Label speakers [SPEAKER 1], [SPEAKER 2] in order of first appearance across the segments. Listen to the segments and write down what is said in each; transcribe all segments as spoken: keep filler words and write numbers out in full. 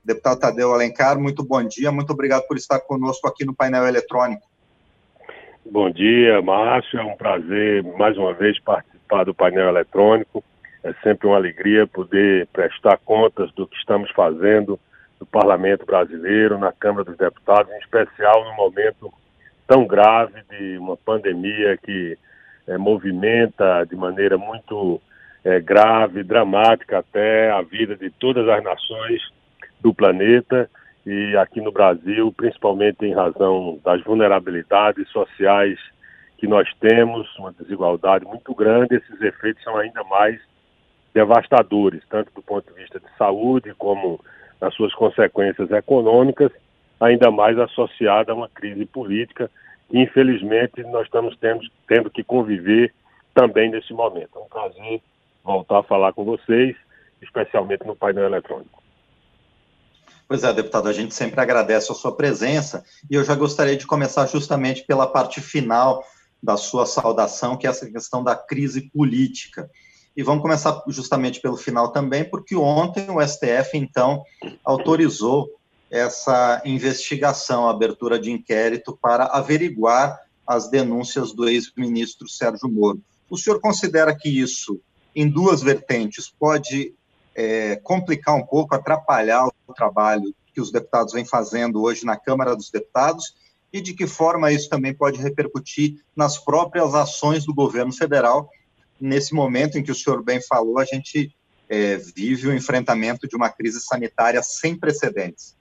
[SPEAKER 1] Deputado Tadeu Alencar, muito bom dia, muito obrigado por estar conosco aqui no painel eletrônico.
[SPEAKER 2] Bom dia, Márcio, é um prazer mais uma vez participar do painel eletrônico. É sempre uma alegria poder prestar contas do que estamos fazendo no Parlamento Brasileiro, na Câmara dos Deputados, em especial num momento tão grave de uma pandemia que é, movimenta de maneira muito é, grave, dramática até a vida de todas as nações do planeta e aqui no Brasil, principalmente em razão das vulnerabilidades sociais que nós temos, uma desigualdade muito grande. Esses efeitos são ainda mais devastadores, tanto do ponto de vista de saúde como nas suas consequências econômicas, ainda mais associada a uma crise política que, infelizmente, nós estamos tendo, tendo que conviver também nesse momento. É um prazer voltar a falar com vocês, especialmente no painel eletrônico.
[SPEAKER 1] Pois é, deputado, a gente sempre agradece a sua presença e eu já gostaria de começar justamente pela parte final da sua saudação, que é essa questão da crise política. E vamos começar justamente pelo final também, porque ontem o S T F, então, autorizou essa investigação, a abertura de inquérito para averiguar as denúncias do ex-ministro Sérgio Moro. O senhor considera que isso, em duas vertentes, pode é, complicar um pouco, atrapalhar o trabalho que os deputados vêm fazendo hoje na Câmara dos Deputados, e de que forma isso também pode repercutir nas próprias ações do governo federal, nesse momento em que o senhor bem falou, a gente é, vive o enfrentamento de uma crise sanitária sem precedentes?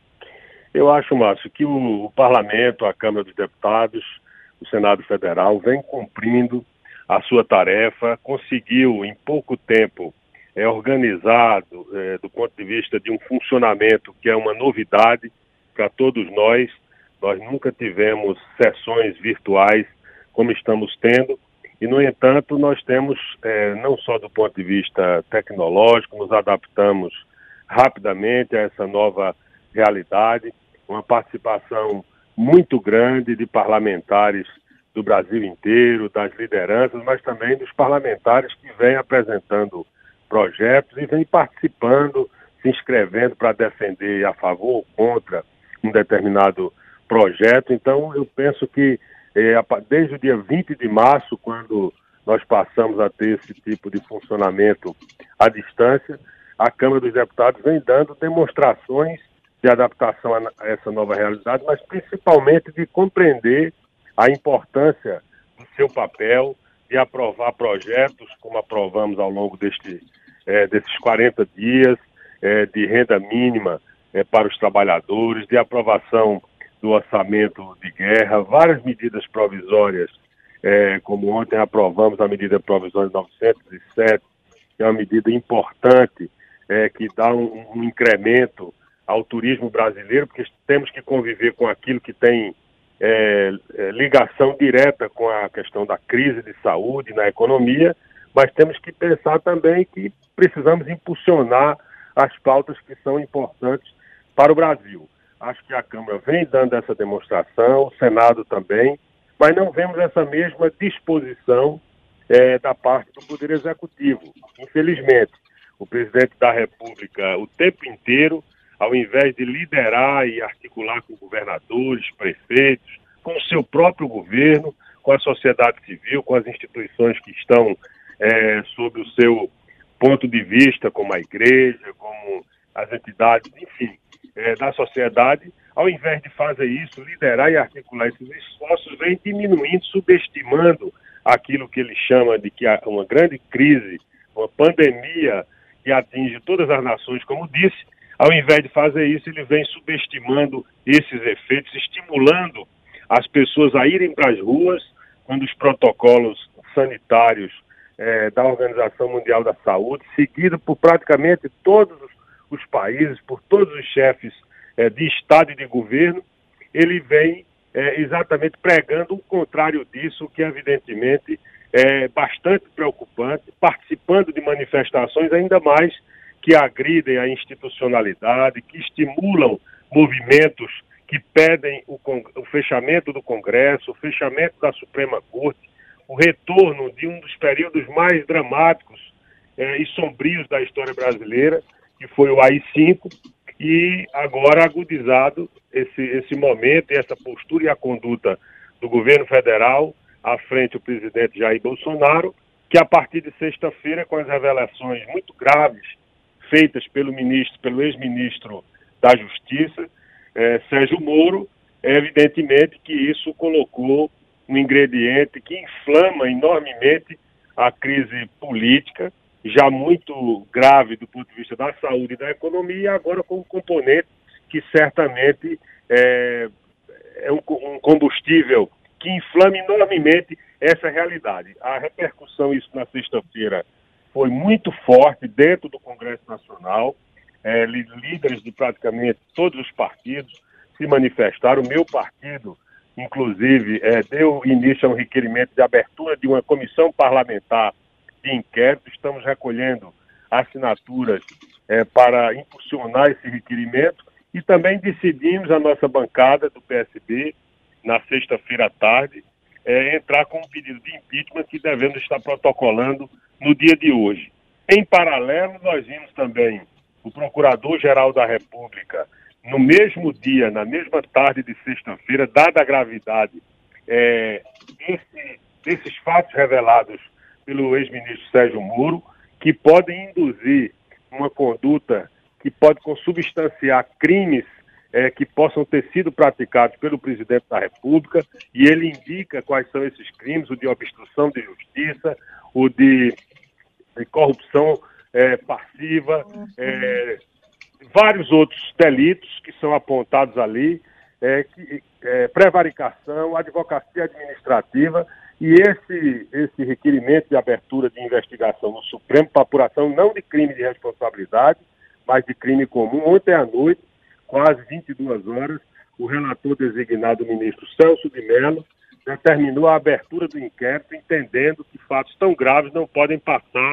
[SPEAKER 2] Eu acho, Márcio, que o, o Parlamento, a Câmara dos Deputados, o Senado Federal, vem cumprindo a sua tarefa, conseguiu em pouco tempo é, organizado é, do ponto de vista de um funcionamento que é uma novidade para todos nós. Nós nunca tivemos sessões virtuais como estamos tendo. E, no entanto, nós temos, é, não só do ponto de vista tecnológico, nos adaptamos rapidamente a essa nova realidade, uma participação muito grande de parlamentares do Brasil inteiro, das lideranças, mas também dos parlamentares que vêm apresentando projetos e vêm participando, se inscrevendo para defender a favor ou contra um determinado projeto. Então, eu penso que desde o dia vinte de março, quando nós passamos a ter esse tipo de funcionamento à distância, a Câmara dos Deputados vem dando demonstrações de adaptação a essa nova realidade, mas principalmente de compreender a importância do seu papel de aprovar projetos, como aprovamos ao longo deste, é, desses quarenta dias, é, de renda mínima é, para os trabalhadores, de aprovação do orçamento de guerra, várias medidas provisórias, é, como ontem aprovamos a medida provisória novecentos e sete, que é uma medida importante, é, que dá um, um incremento ao turismo brasileiro, porque temos que conviver com aquilo que tem é, é, ligação direta com a questão da crise de saúde na economia, mas temos que pensar também que precisamos impulsionar as pautas que são importantes para o Brasil. Acho que a Câmara vem dando essa demonstração, o Senado também, mas não vemos essa mesma disposição é, da parte do Poder Executivo. Infelizmente, o presidente da República, o tempo inteiro, ao invés de liderar e articular com governadores, prefeitos, com o seu próprio governo, com a sociedade civil, com as instituições que estão é, sob o seu ponto de vista, como a igreja, como as entidades, enfim, É, da sociedade, ao invés de fazer isso, liderar e articular esses esforços, vem diminuindo, subestimando aquilo que ele chama de que há uma grande crise, uma pandemia que atinge todas as nações, como disse. Ao invés de fazer isso, ele vem subestimando esses efeitos, estimulando as pessoas a irem para as ruas, quando os protocolos sanitários é, da Organização Mundial da Saúde, seguido por praticamente todos os os países, por todos os chefes eh, de Estado e de governo, ele vem eh, exatamente pregando o contrário disso, que evidentemente é bastante preocupante, participando de manifestações ainda mais que agridem a institucionalidade, que estimulam movimentos que pedem o, o fechamento do Congresso, o fechamento da Suprema Corte, o retorno de um dos períodos mais dramáticos eh, e sombrios da história brasileira, que foi o A I cinco, e agora agudizado esse, esse momento e essa postura e a conduta do governo federal à frente do presidente Jair Bolsonaro, que a partir de sexta-feira, com as revelações muito graves feitas pelo ministro, pelo ex-ministro da Justiça, eh, Sérgio Moro, é evidentemente que isso colocou um ingrediente que inflama enormemente a crise política, já muito grave do ponto de vista da saúde e da economia, e agora com um componente que certamente é, é um, um combustível que inflama enormemente essa realidade. A repercussão, isso na sexta-feira, foi muito forte dentro do Congresso Nacional. É, líderes de praticamente todos os partidos se manifestaram. O meu partido, inclusive, é, deu início a um requerimento de abertura de uma comissão parlamentar de inquérito. Estamos recolhendo assinaturas é, para impulsionar esse requerimento e também decidimos, a nossa bancada do P S B, na sexta-feira à tarde, é, entrar com um pedido de impeachment que devemos estar protocolando no dia de hoje. Em paralelo, nós vimos também o Procurador-Geral da República, no mesmo dia, na mesma tarde de sexta-feira, dada a gravidade é, desse, desses fatos revelados pelo ex-ministro Sérgio Moro, que podem induzir uma conduta que pode consubstanciar crimes é, que possam ter sido praticados pelo presidente da República, e ele indica quais são esses crimes: o de obstrução de justiça, o de, de corrupção é, passiva, é, vários outros delitos que são apontados ali, é, que, é, prevaricação, advocacia administrativa, e esse, esse requerimento de abertura de investigação no Supremo para apuração não de crime de responsabilidade, mas de crime comum. Ontem à noite, quase vinte e duas horas, o relator designado, o ministro Celso de Mello, determinou a abertura do inquérito, entendendo que fatos tão graves não podem passar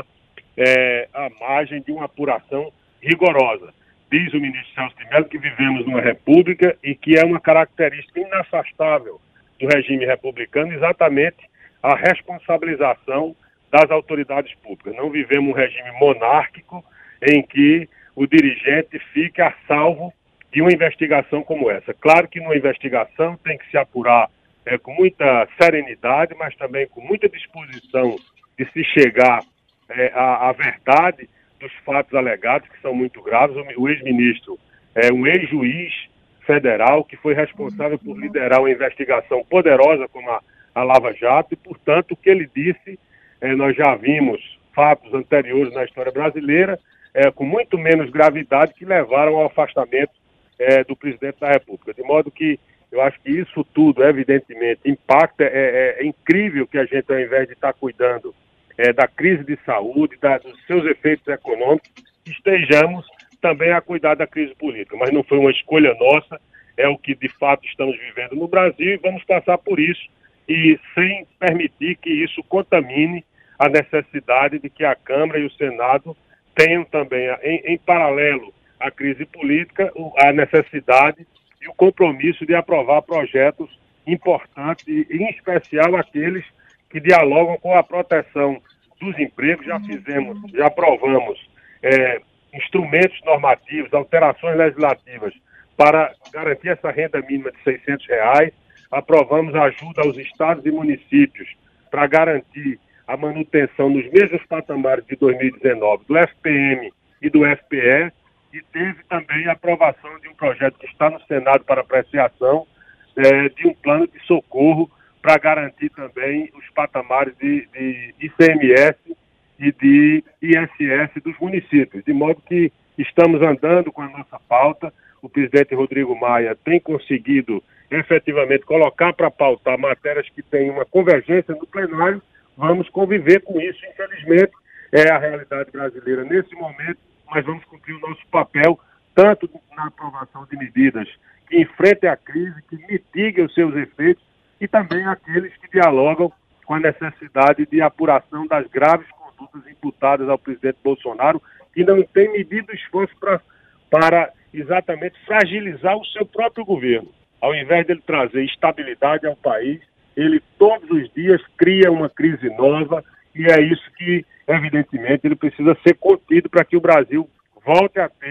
[SPEAKER 2] é, à margem de uma apuração rigorosa. Diz o ministro Celso de Mello que vivemos numa república e que é uma característica inafastável do regime republicano exatamente a responsabilização das autoridades públicas. Não vivemos um regime monárquico em que o dirigente fique a salvo de uma investigação como essa. Claro que numa investigação tem que se apurar é, com muita serenidade, mas também com muita disposição de se chegar é, à, à verdade dos fatos alegados, que são muito graves. O ex-ministro é um ex-juiz federal que foi responsável por liderar uma investigação poderosa como a, a Lava Jato, e, portanto, o que ele disse, é, nós já vimos fatos anteriores na história brasileira, é, com muito menos gravidade, que levaram ao afastamento é, do presidente da República. De modo que eu acho que isso tudo, evidentemente, impacta. É, é, é incrível que a gente, ao invés de estar cuidando é, da crise de saúde, da, dos seus efeitos econômicos, estejamos também a cuidar da crise política. Mas não foi uma escolha nossa, é o que de fato estamos vivendo no Brasil, e vamos passar por isso, e sem permitir que isso contamine a necessidade de que a Câmara e o Senado tenham também, em, em paralelo à crise política, a necessidade e o compromisso de aprovar projetos importantes, e em especial aqueles que dialogam com a proteção dos empregos. Já fizemos, já aprovamos é, instrumentos normativos, alterações legislativas para garantir essa renda mínima de seiscentos reais. Aprovamos ajuda aos estados e municípios para garantir a manutenção nos mesmos patamares de dois mil e dezenove do F P M e do F P E, e teve também a aprovação de um projeto que está no Senado para apreciação, é, de um plano de socorro para garantir também os patamares de, de I C M S e de I S S dos municípios, de modo que estamos andando com a nossa pauta. O presidente Rodrigo Maia tem conseguido efetivamente colocar para pautar matérias que têm uma convergência no plenário. Vamos conviver com isso, infelizmente, é a realidade brasileira nesse momento, mas vamos cumprir o nosso papel, tanto na aprovação de medidas que enfrentem a crise, que mitiguem os seus efeitos, e também aqueles que dialogam com a necessidade de apuração das graves condutas imputadas ao presidente Bolsonaro, que não tem medido esforço pra, para exatamente fragilizar o seu próprio governo. Ao invés dele trazer estabilidade ao país, ele todos os dias cria uma crise nova, e é isso que, evidentemente, ele precisa ser contido para que o Brasil volte a ter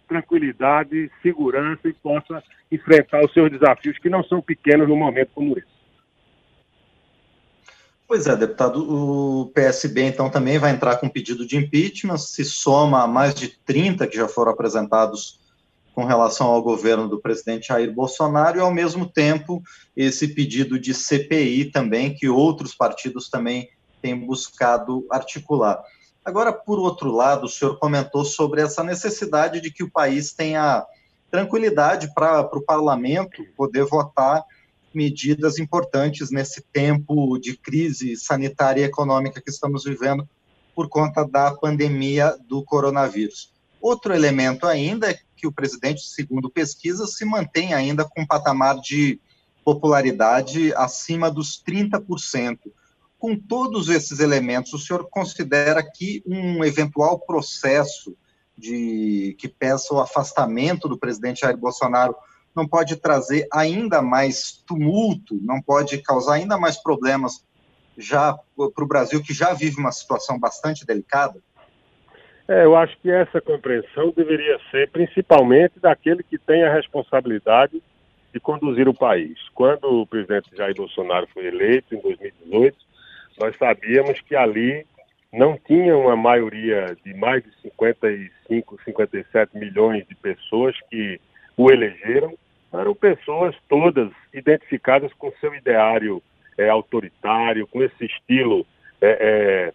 [SPEAKER 2] tranquilidade, segurança e possa enfrentar os seus desafios, que não são pequenos num momento como esse.
[SPEAKER 1] Pois é, deputado, o P S B, então, também vai entrar com pedido de impeachment, se soma a mais de trinta que já foram apresentados com relação ao governo do presidente Jair Bolsonaro, e, ao mesmo tempo, esse pedido de C P I também, que outros partidos também têm buscado articular. Agora, por outro lado, o senhor comentou sobre essa necessidade de que o país tenha tranquilidade para o parlamento poder votar medidas importantes nesse tempo de crise sanitária e econômica que estamos vivendo por conta da pandemia do coronavírus. Outro elemento ainda é que o presidente, segundo pesquisas, se mantém ainda com um patamar de popularidade acima dos trinta por cento. Com todos esses elementos, o senhor considera que um eventual processo de que peça o afastamento do presidente Jair Bolsonaro não pode trazer ainda mais tumulto, não pode causar ainda mais problemas já para o Brasil, que já vive uma situação bastante delicada?
[SPEAKER 2] É, eu acho que essa compreensão deveria ser principalmente daquele que tem a responsabilidade de conduzir o país. Quando o presidente Jair Bolsonaro foi eleito, em dois mil e dezoito, nós sabíamos que ali não tinha uma maioria de mais de cinquenta e cinco, cinquenta e sete milhões de pessoas que o elegeram. Eram pessoas todas identificadas com seu ideário é, autoritário, com esse estilo é, é,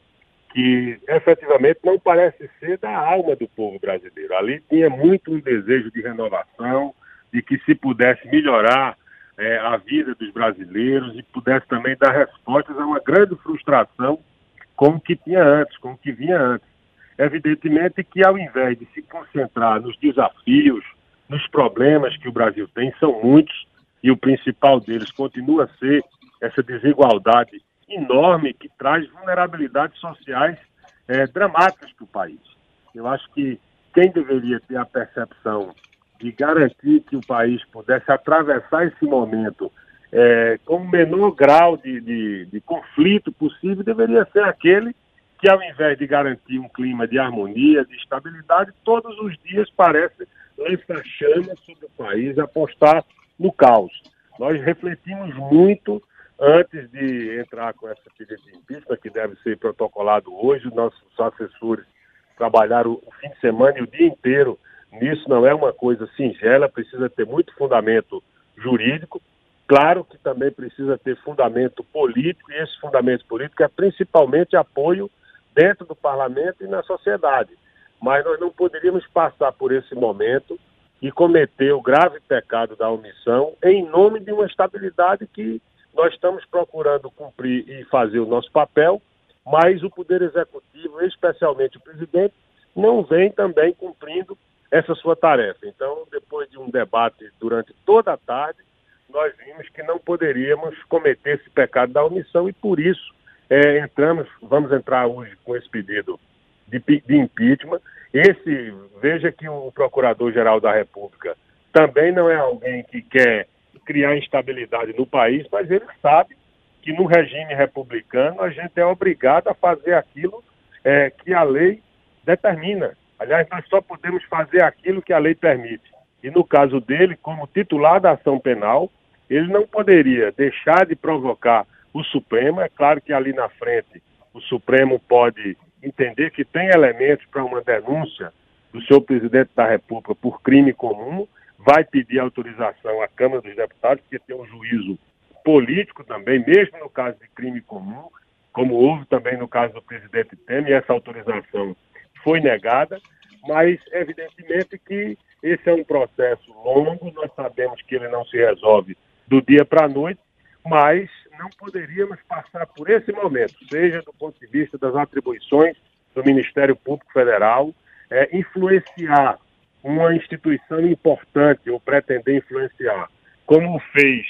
[SPEAKER 2] que efetivamente não parece ser da alma do povo brasileiro. Ali tinha muito um desejo de renovação, de que se pudesse melhorar é, a vida dos brasileiros e pudesse também dar respostas a uma grande frustração com o que tinha antes, com o que vinha antes. Evidentemente que, ao invés de se concentrar nos desafios, nos problemas que o Brasil tem, são muitos, e o principal deles continua a ser essa desigualdade enorme que traz vulnerabilidades sociais é, dramáticas para o país. Eu acho que quem deveria ter a percepção de garantir que o país pudesse atravessar esse momento é, com o menor grau de, de, de conflito possível, deveria ser aquele que, ao invés de garantir um clima de harmonia, de estabilidade, todos os dias parece lançar chama sobre o país, apostar no caos. Nós refletimos muito antes de entrar com essa pedido de impeachment, que deve ser protocolado hoje. Nossos assessores trabalharam o fim de semana e o dia inteiro nisso. Não é uma coisa singela, precisa ter muito fundamento jurídico. Claro que também precisa ter fundamento político, e esse fundamento político é principalmente apoio dentro do parlamento e na sociedade. Mas nós não poderíamos passar por esse momento e cometer o grave pecado da omissão em nome de uma estabilidade que nós estamos procurando cumprir e fazer o nosso papel, mas o Poder Executivo, especialmente o presidente, não vem também cumprindo essa sua tarefa. Então, depois de um debate durante toda a tarde, nós vimos que não poderíamos cometer esse pecado da omissão e, por isso, é, entramos, vamos entrar hoje com esse pedido de, de impeachment. Esse, veja que o Procurador-Geral da República também não é alguém que quer criar instabilidade no país, mas ele sabe que no regime republicano a gente é obrigado a fazer aquilo é, que a lei determina. Aliás, nós só podemos fazer aquilo que a lei permite. E no caso dele, como titular da ação penal, ele não poderia deixar de provocar o Supremo. É claro que ali na frente o Supremo pode entender que tem elementos para uma denúncia do senhor presidente da República por crime comum, vai pedir autorização à Câmara dos Deputados, porque tem um juízo político também, mesmo no caso de crime comum, como houve também no caso do presidente Temer, e essa autorização foi negada, mas evidentemente que esse é um processo longo, nós sabemos que ele não se resolve do dia para a noite, mas não poderíamos passar por esse momento, seja do ponto de vista das atribuições do Ministério Público Federal, é, influenciar uma instituição importante ou pretender influenciar, como fez,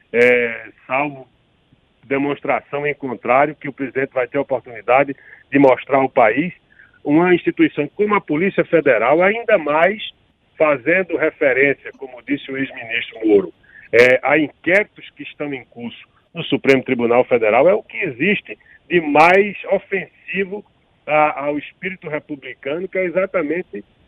[SPEAKER 2] é, salvo demonstração em contrário, que o presidente vai ter a oportunidade de mostrar ao país, uma instituição como a Polícia Federal, ainda mais fazendo referência, como disse o ex-ministro Moro, é, a inquéritos que estão em curso no Supremo Tribunal Federal, é o que existe de mais ofensivo a, ao espírito republicano, que é exatamente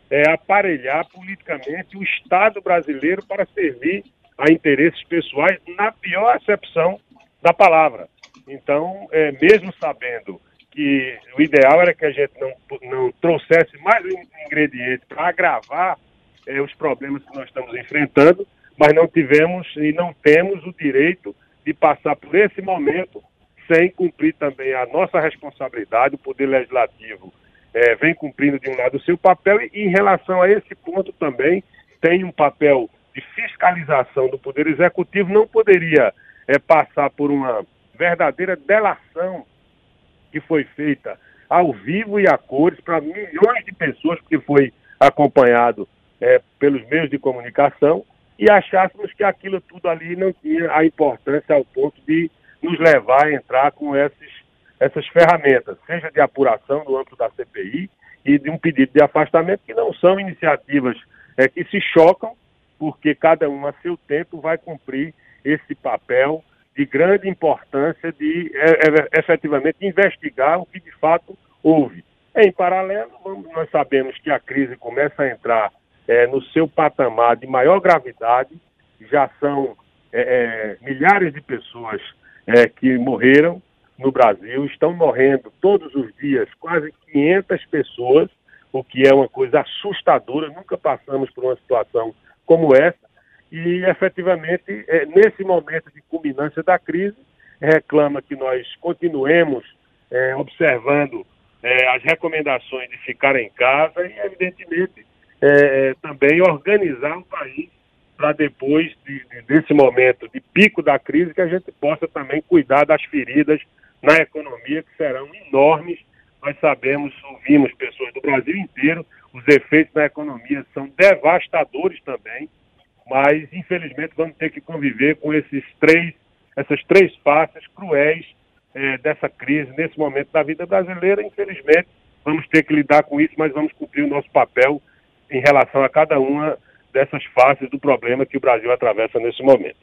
[SPEAKER 2] é, aparelhar politicamente o Estado brasileiro para servir a interesses pessoais, na pior acepção da palavra. Então, é, mesmo sabendo que o ideal era que a gente não, não trouxesse mais um ingrediente para agravar é, os problemas que nós estamos enfrentando, mas não tivemos e não temos o direito de passar por esse momento sem cumprir também a nossa responsabilidade. O Poder Legislativo é, vem cumprindo de um lado o seu papel e, em relação a esse ponto também, tem um papel de fiscalização do Poder Executivo. Não poderia é, passar por uma verdadeira delação que foi feita ao vivo e a cores para milhões de pessoas, porque foi acompanhado é, pelos meios de comunicação, e achássemos que aquilo tudo ali não tinha a importância ao ponto de nos levar a entrar com esses, essas ferramentas, seja de apuração no âmbito da C P I e de um pedido de afastamento, que não são iniciativas é, que se chocam, porque cada um a seu tempo vai cumprir esse papel de grande importância de é, é, efetivamente investigar o que de fato houve. Em paralelo, vamos, nós sabemos que a crise começa a entrar é, no seu patamar de maior gravidade. Já são é, é, milhares de pessoas é, que morreram no Brasil, estão morrendo todos os dias quase quinhentas pessoas, o que é uma coisa assustadora. Nunca passamos por uma situação como essa. E, efetivamente, é, nesse momento de culminância da crise, reclama que nós continuemos é, observando é, as recomendações de ficar em casa e, evidentemente, é, também organizar o país para depois de, de, desse momento de pico da crise, que a gente possa também cuidar das feridas na economia, que serão enormes. Nós sabemos, ouvimos pessoas do Brasil inteiro, os efeitos na economia são devastadores também, mas, infelizmente, vamos ter que conviver com esses três, essas três faces cruéis é, dessa crise, nesse momento da vida brasileira. Infelizmente, vamos ter que lidar com isso, mas vamos cumprir o nosso papel em relação a cada uma dessas faces do problema que o Brasil atravessa nesse momento.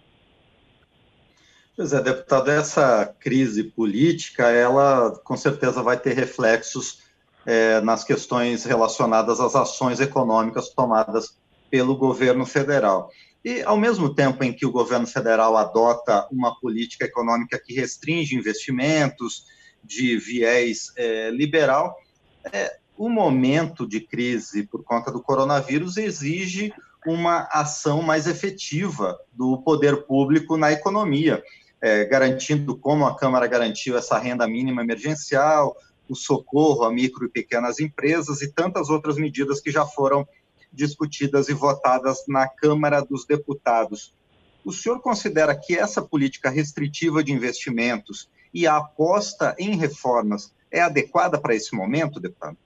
[SPEAKER 1] Pois é, deputado, essa crise política, ela com certeza vai ter reflexos é, nas questões relacionadas às ações econômicas tomadas pelo governo federal. E, ao mesmo tempo em que o governo federal adota uma política econômica que restringe investimentos de viés é, liberal, é, o momento de crise por conta do coronavírus exige uma ação mais efetiva do poder público na economia, é, garantindo, como a Câmara garantiu, essa renda mínima emergencial, o socorro a micro e pequenas empresas e tantas outras medidas que já foram discutidas e votadas na Câmara dos Deputados. O senhor considera que essa política restritiva de investimentos e a aposta em reformas é adequada para esse momento, deputado?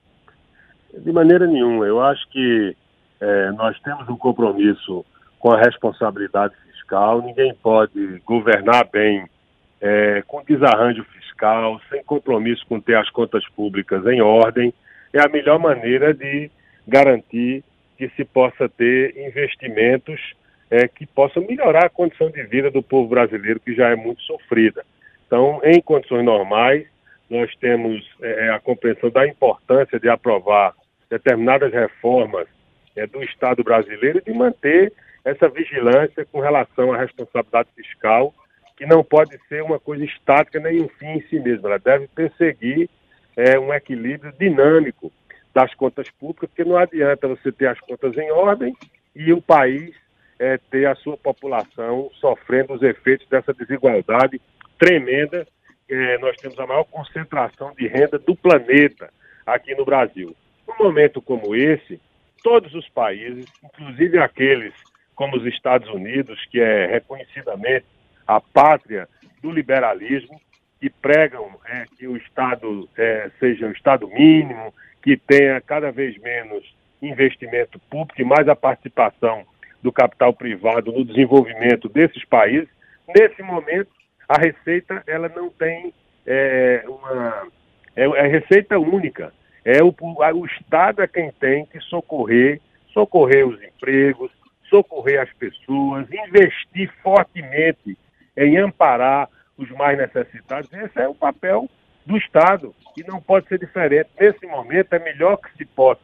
[SPEAKER 2] De maneira nenhuma. Eu acho que é, nós temos um compromisso com a responsabilidade fiscal. Ninguém pode governar bem é, com desarranjo fiscal, sem compromisso com ter as contas públicas em ordem. É a melhor maneira de garantir que se possa ter investimentos é, que possam melhorar a condição de vida do povo brasileiro, que já é muito sofrida. Então, em condições normais, nós temos é, a compreensão da importância de aprovar determinadas reformas é, do Estado brasileiro e de manter essa vigilância com relação à responsabilidade fiscal, que não pode ser uma coisa estática nem um fim em si mesma. Ela deve perseguir é, um equilíbrio dinâmico das contas públicas, porque não adianta você ter as contas em ordem e o país é, ter a sua população sofrendo os efeitos dessa desigualdade tremenda. É, nós temos a maior concentração de renda do planeta aqui no Brasil. Num momento como esse, todos os países, inclusive aqueles como os Estados Unidos, que é reconhecidamente a pátria do liberalismo, que pregam é, que o Estado é, seja um Estado mínimo, que tenha cada vez menos investimento público e mais a participação do capital privado no desenvolvimento desses países. Nesse momento, a receita ela não tem é, uma é, é receita única. É o, o Estado é quem tem que socorrer, socorrer os empregos, socorrer as pessoas, investir fortemente em amparar os mais necessitados. Esse é o papel do Estado e não pode ser diferente. Nesse momento é melhor que se possa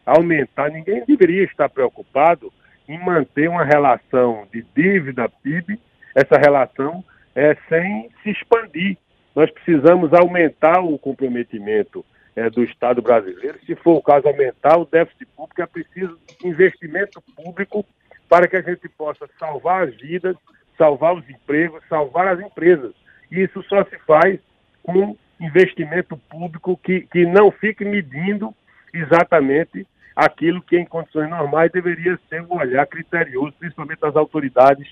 [SPEAKER 2] aumentar, ninguém deveria estar preocupado em manter uma relação de dívida P I B, essa relação é, sem se expandir. Nós precisamos aumentar o comprometimento é, do Estado brasileiro. Se for o caso, aumentar o déficit público, é preciso investimento público para que a gente possa salvar as vidas, salvar os empregos, salvar as empresas. E isso só se faz com investimento público que, que não fique medindo exatamente aquilo que em condições normais deveria ser um olhar criterioso, principalmente das autoridades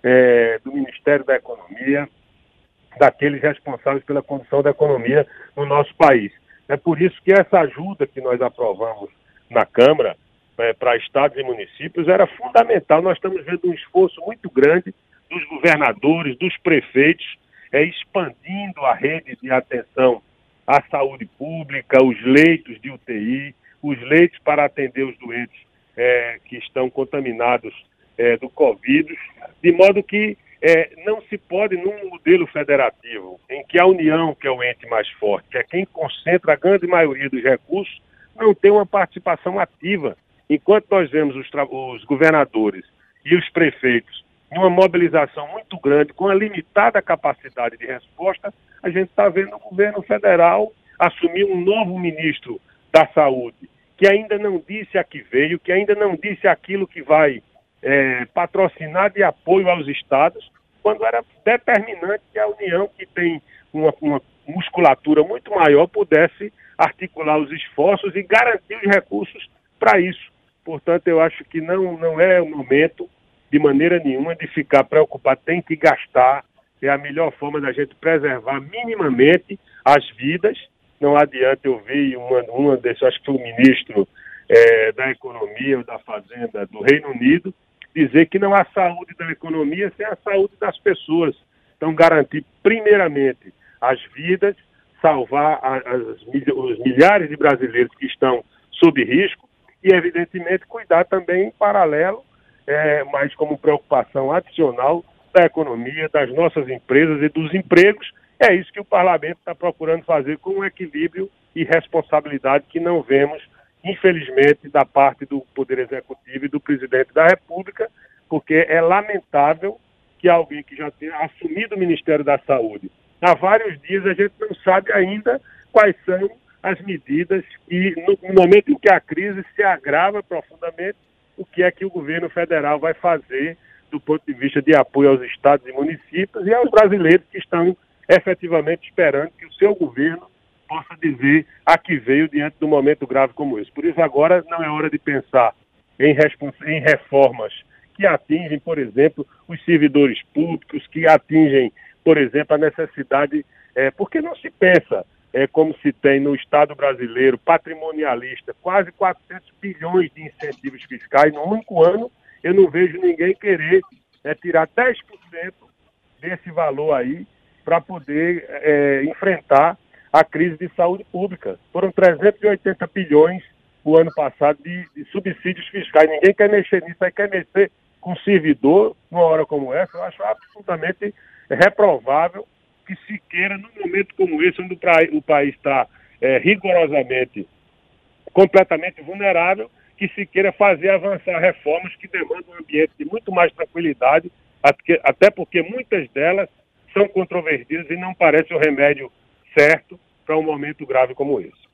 [SPEAKER 2] é, do Ministério da Economia, daqueles responsáveis pela condução da economia no nosso país. É por isso que essa ajuda que nós aprovamos na Câmara é, para estados e municípios era fundamental. Nós estamos vendo um esforço muito grande dos governadores, dos prefeitos, é, expandindo a rede de atenção à saúde pública, os leitos de U T I, os leitos para atender os doentes é, que estão contaminados é, do Covid, de modo que é, não se pode, num modelo federativo, em que a União, que é o ente mais forte, que é quem concentra a grande maioria dos recursos, não tem uma participação ativa. Enquanto nós vemos os, os governadores e os prefeitos em uma mobilização muito grande, com a limitada capacidade de resposta, a gente está vendo o governo federal assumir um novo ministro da Saúde, que ainda não disse a que veio, que ainda não disse aquilo que vai é, patrocinar de apoio aos estados, quando era determinante que a União, que tem uma, uma musculatura muito maior, pudesse articular os esforços e garantir os recursos para isso. Portanto, eu acho que não, não é o momento, de maneira nenhuma, de ficar preocupado. Tem que gastar, é a melhor forma da gente preservar minimamente as vidas. Não adianta eu ver uma, uma desses, acho que foi o ministro é, da Economia ou da Fazenda do Reino Unido, dizer que não há saúde da economia sem a saúde das pessoas. Então, garantir primeiramente as vidas, salvar as, os milhares de brasileiros que estão sob risco e, evidentemente, cuidar também em paralelo, é, mas como preocupação adicional da economia, das nossas empresas e dos empregos. É isso que o parlamento está procurando fazer com um equilíbrio e responsabilidade que não vemos, infelizmente, da parte do Poder Executivo e do Presidente da República, porque é lamentável que alguém que já tenha assumido o Ministério da Saúde, há vários dias a gente não sabe ainda quais são as medidas e, no momento em que a crise se agrava profundamente, o que é que o governo federal vai fazer do ponto de vista de apoio aos estados e municípios e aos brasileiros que estão efetivamente esperando que o seu governo possa dizer a que veio diante de um momento grave como esse. Por isso, agora não é hora de pensar em, respons- em reformas que atingem, por exemplo, os servidores públicos, que atingem, por exemplo, a necessidade, é, porque não se pensa, é, como se tem no Estado brasileiro patrimonialista, quase quatrocentos bilhões de incentivos fiscais no único ano. Eu não vejo ninguém querer é, tirar dez por cento desse valor aí para poder é, enfrentar a crise de saúde pública. Foram trezentos e oitenta bilhões o ano passado de, de subsídios fiscais. Ninguém quer mexer nisso, aí quer mexer com servidor numa hora como essa. Eu acho absolutamente reprovável que se queira, num momento como esse, onde o, pra, o país está é, rigorosamente, completamente vulnerável, que se queira fazer avançar reformas que demandam um ambiente de muito mais tranquilidade, até porque muitas delas são controvertidas e não parece o remédio certo para um momento grave como esse.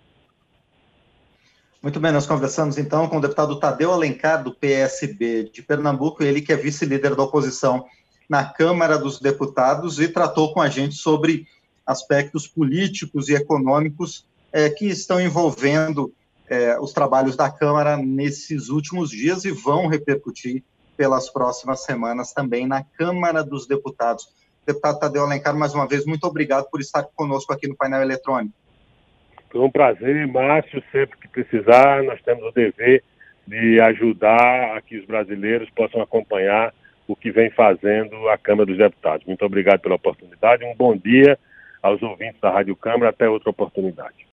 [SPEAKER 1] Muito bem, nós conversamos então com o deputado Tadeu Alencar, do P S B de Pernambuco, ele que é vice-líder da oposição na Câmara dos Deputados e tratou com a gente sobre aspectos políticos e econômicos é, que estão envolvendo é, os trabalhos da Câmara nesses últimos dias e vão repercutir pelas próximas semanas também na Câmara dos Deputados. Deputado Tadeu Alencar, mais uma vez, muito obrigado por estar conosco aqui no painel eletrônico.
[SPEAKER 2] Foi um prazer, Márcio, sempre que precisar, nós temos o dever de ajudar a que os brasileiros possam acompanhar o que vem fazendo a Câmara dos Deputados. Muito obrigado pela oportunidade, um bom dia aos ouvintes da Rádio Câmara, até outra oportunidade.